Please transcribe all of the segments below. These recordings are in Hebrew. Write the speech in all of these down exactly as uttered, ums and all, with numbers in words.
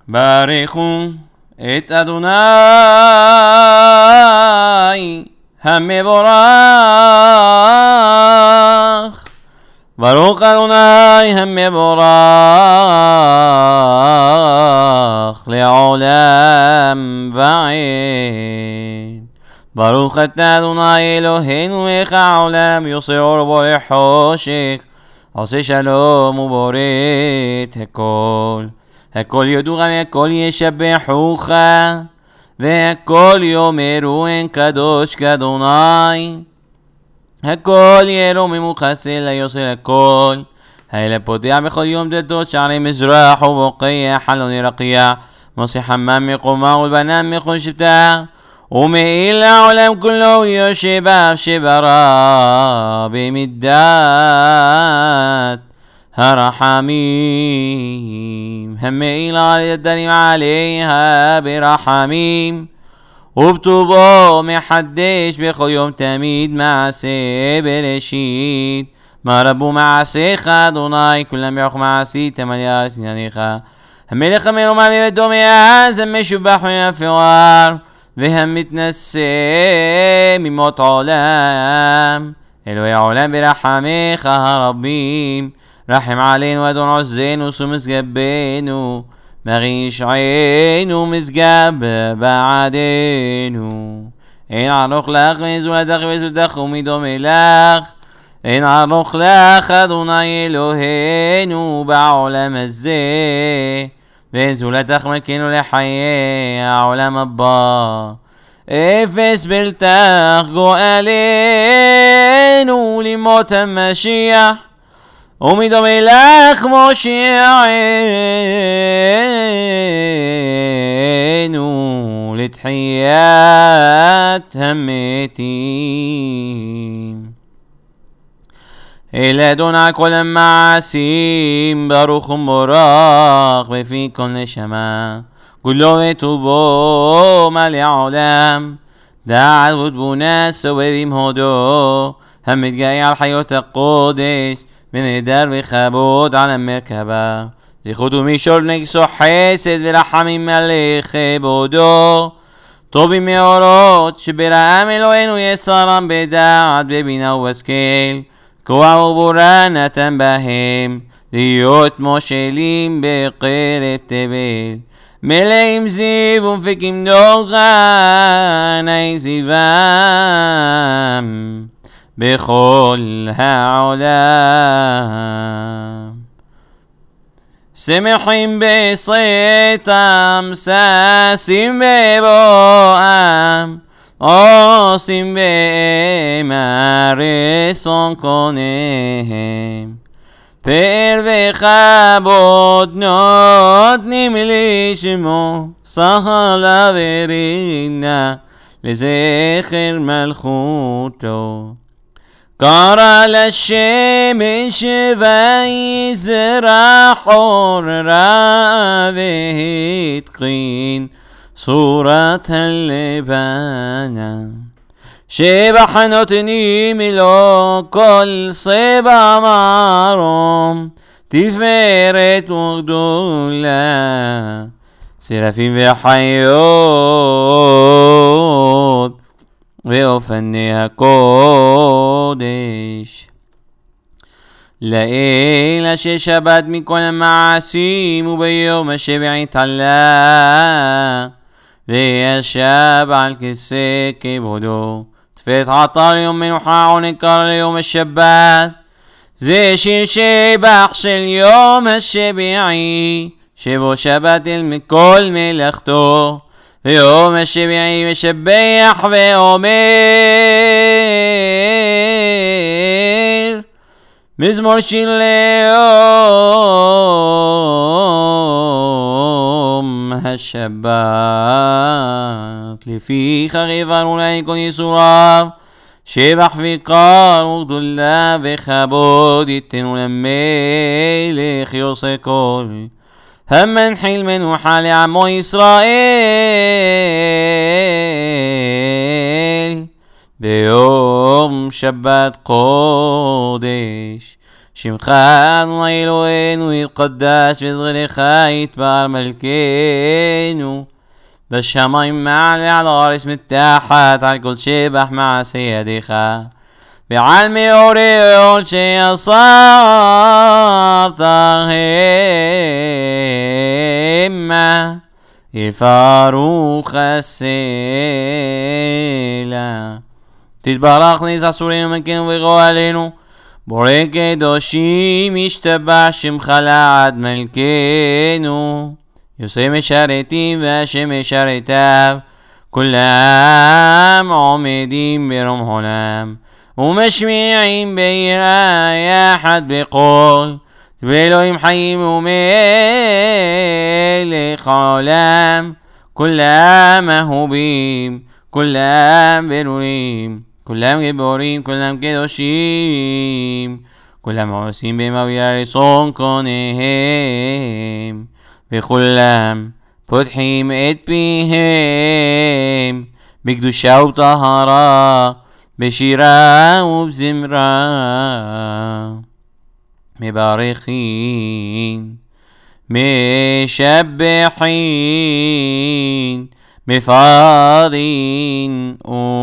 ברכו את אדוני המבורך. ברוך אדוני המבורך לעולם ועד. ברוך אתה אדוני אלוהינו מלך העולם, יוסר אור ובורא חושך, עושה שלום ובורא את הכל. הכל יודו גם הכל ישבחוך, והכל יאמרו אין קדוש כאדוני. הכל ירוממו חסד ליוסר הכל. האלה פודע בכל יום דלתות שערי מזרח ובוקע חלוני רקיע, מוסי חמם מקומה ולבנם מכל שבטה, ומעיל לעולם כולו יושב שברא במידת הרחמים. המעיל על ידנים עליה ברחמים, ובטובו מחדש בכל יום תמיד מעשה בראשית. מה רבו מעשיך אדוני, כולם ברוך מעשית מלא סנניך. המלך המרומם בבדו מאז, המשובח ומפואר, והמתנשא ממות עולם. אלוהי העולם ברחמך הרבים, רחם עלינו אדון עוזנו ומסגבנו, מריש עינו משגב בעדנו. אין ערוך לך וזולתך וזולתך ומדומה לך, אין ערוך לך אדוני אלוהינו בעולם הזה, ואין זולתך מלכנו לחיי העולם הבא. אפס בלתך גואלנו למות המשיח, ומדומה לך מושיענו לתחיית המתים. אל אדוני כל המעשים, ברוך ומבורך בפי כל נשמה, כולו וטובו מלא העולם. דעת ותבונה סובבים הודו, המתגאה על חיות הקודש, ונהדר וכבוד על המרכבה. זכות ומישור נגסו חסד ורחמים מלא כבודו, טובים מאורות שברעם אלוהינו יסרם בדעת בבינה ובהשכל. כוח ובורא נתן בהם, להיות מושלים בקרב תבל. מלאים זיו ומפיקים דוחן אי זיוום בכל העולם. שמחים בסרטם, ששים בבואם, עושים באמר רצון קונם. פאר וכבוד נותנים לשמו, שכלה ורינה לזכר מלכותו. קרא לשמש ויזרח אורה, והתקין צורת הלבנה. שבח נותנים לו כל צבע מרום, תפארת וגדולה. שרפים וחיות ואופני הקודש. לאל אשר שבת מכל המעשים, וביום השביעי תעלה וישב על כיסא כבודו. תפארת עטר ליום מנוחה ונקר ליום השבת. זה שיר שבח של יום השביעי, שבו שבת אל מכל מלאכתו. ויום השביעי משבח ואומר מזמור שיר ליום השבת. לפיכך יבחרו להם כל ייסוריו, שבח ויקר וגדולה וכבוד ייתנו למלך יעשה כל. המנחיל מנוחה לעמו ישראל ביום שבת קודש. שמך אדוני אלוהינו יתקדש וזכרך יתברך מלכנו בשמיים מעל ועל הארץ מתחת על כל שבח מעשה ידיך ועל מאורי עול שיסרת המה יפרוך הסלע. תתברך ניס אסורינו מכנו וגואלנו בורא קדושים ישתבח שמך לעד מלכנו יוסי משרתים והשם משרתיו כולם עומדים ברום עולם ומשמיעים ביראה יחד בקול ואלוהים חיים ומלך עולם כולם אהובים כולם ברורים כולם גיבורים כולם קדושים כולם עושים במה וירצון קונהם וכולם פותחים את פיהם בקדושה וטהרה בשירה ובזמרה מברכין משבחין מפארין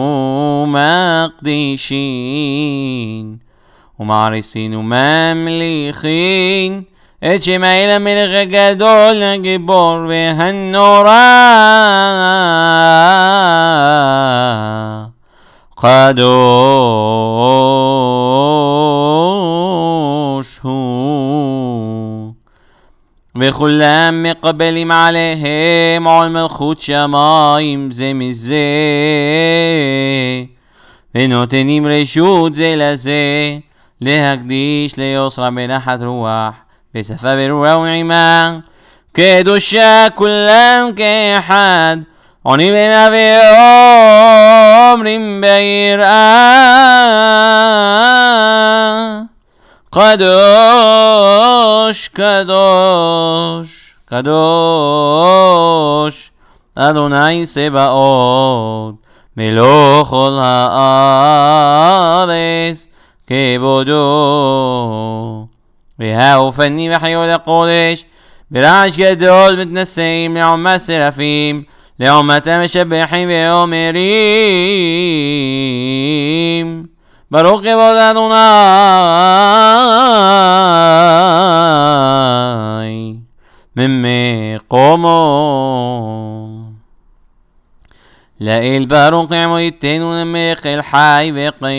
ומקדישין ומעריסין וממליכין את שם האל המלך הגדול הגיבור והנורא קדוש הוא וכולם מקבלים עליהם עול מלכות שמיים זה מזה ונותנים רשות זה לזה להקדיש ליוסרה בנחת רוח בשפה ברורה ונעימה קדושה כולם כאחד עונים במה ואומרים ביראה קדוש קדוש קדוש אדוני צבאות מלוך כל הארץ כבודו והאופנים וחיות הקודש ברעש גדול מתנשאים לעומת סרפים לעומת המשבחים ואומרים ברוך כבוד אדוני ממקומו לאל ברוך נעמו ייתנו למלך אל חי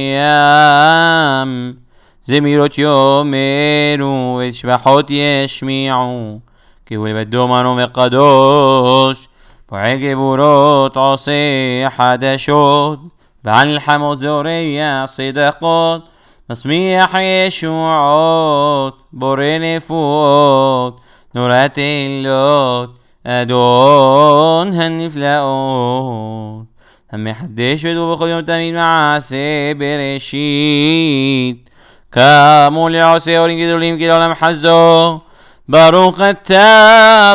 וקיים זמירות יאמרו ושבחות ישמיעו כי הוא לבדו מנו וקדוש פועל גבורות עושה חדשות בעל חמות זורע צדקות משמיח ישועות בורא נפואות נורא תהילות אדון הנפלאות המחדש ודו בכל יום תמיד מעשה בראשית כאמור לעושה אורים גדולים כעולם חסדו ברוך אתה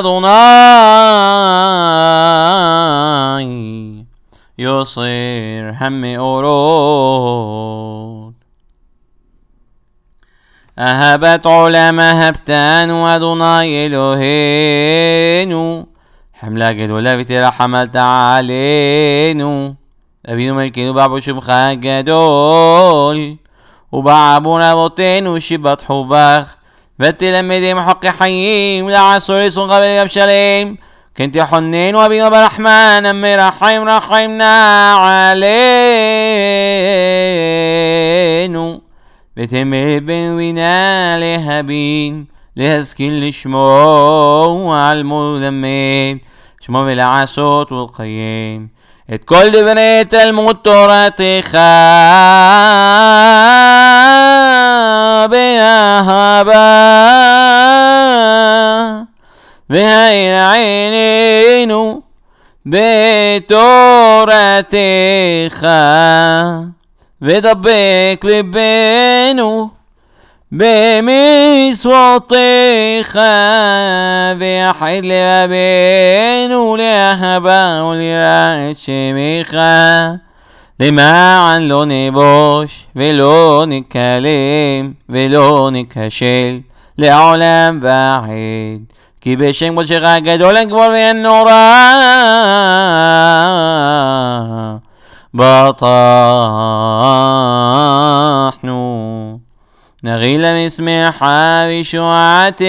אדוני יוסר המאורות אהבת עולם אהבתנו אדוני אלוהינו חמלה גדולה ותרחמת עלינו אבינו מלכנו בעבור שמך הגדול ובעבור אבותינו שבטחו בך ותלמדם חוק חיים לעשור רצונך ולגבשלם כן תחוננו אבינו ברחמן המרחם רחמנה עלינו ותמל בנו בינה להבין להשכיל לשמוע על מלמד שמו ולעשות ולקיים את כל דברי תלמוד תורתך באהבה והאיר עינינו בתורתך ודבק ליבנו במצוותיך ויחד לבנו לאהבה וליראה את שמך למען לא נבוש ולא נקלם ולא נכשל לעולם ועד, כי בשם קודשך הגדול הגדול והנורא בטחנו. נרילה משמחה וישועתך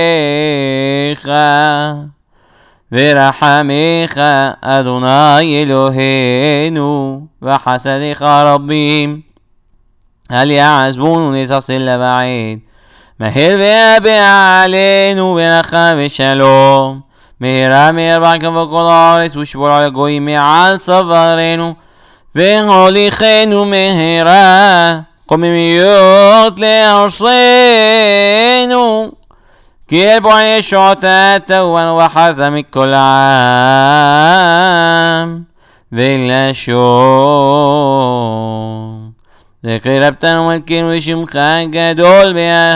ורחמך אדוני אלוהינו וחסדיך רבים, אל יעזבונו נססל לבעד. מהר והבע עלינו ברכה ושלום, מהרה מהר בעקב כל הארץ ושבור על הגויים מעל צווארנו, והוליכנו מהרה קוממיות לארצנו, כי אל בועי ישועתה תהואנו בחרת מכל עם ולשון. וקרבתנו מלכנו ושמך גדול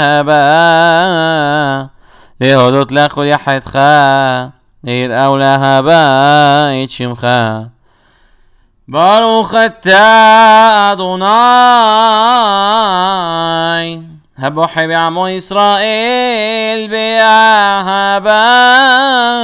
באהבה, להודות לך וליחדך, ליראה ולאהבה את שמך. ברוך אתה אדוני הבוחר בעמו ישראל באהבה,